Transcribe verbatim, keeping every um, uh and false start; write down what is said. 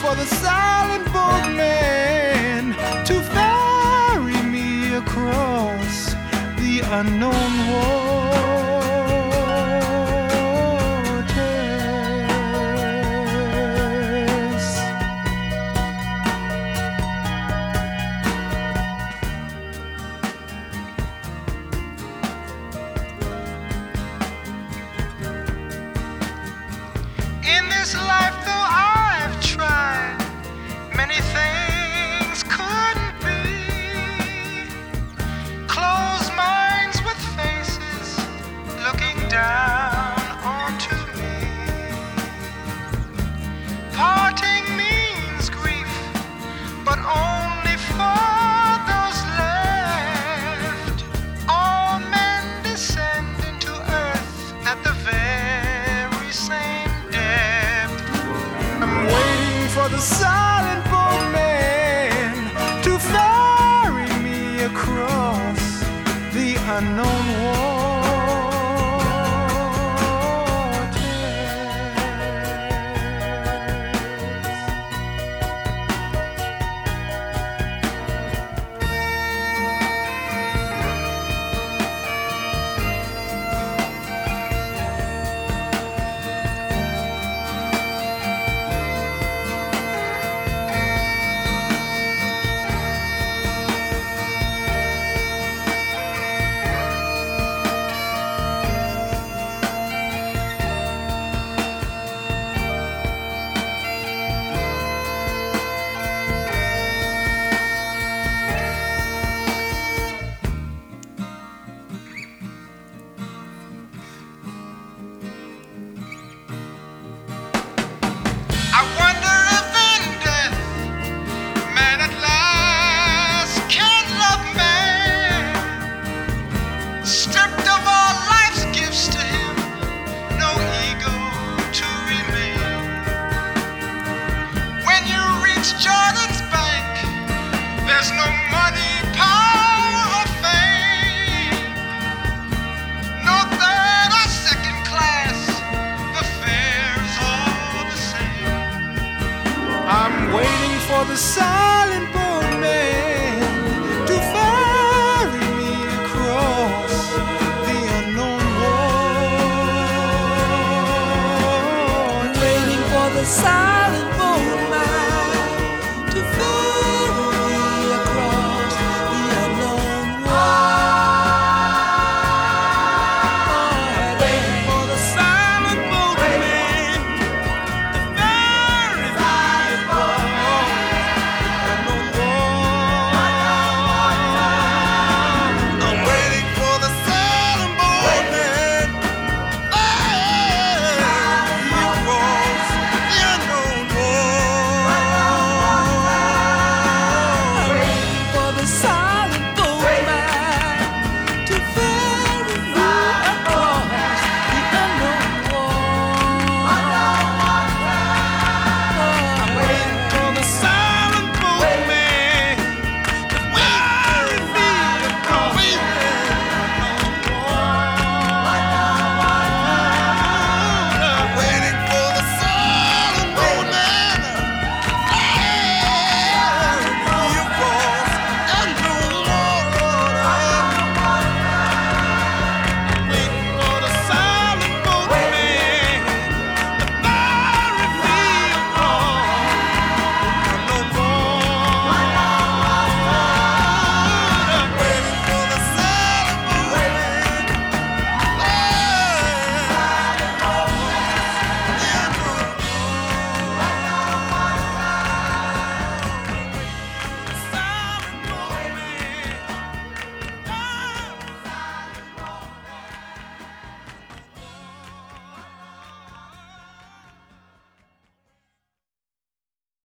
for the silent boatman to ferry me across the unknown waters. In this life, though I've tried, many things couldn't be. Closed minds with faces looking down onto me. Parting means grief, but only for those left. All men descend into earth at the very same. I'm waiting for the silent boatman to ferry me across the unknown waters. I wonder if in death man at last can love man. Stripped of all life's gifts to him, no ego to remain. When you reach Jordan's bank, there's no money, power, or fame. No third or second class, the fare's all the same. I'm waiting for the silent boat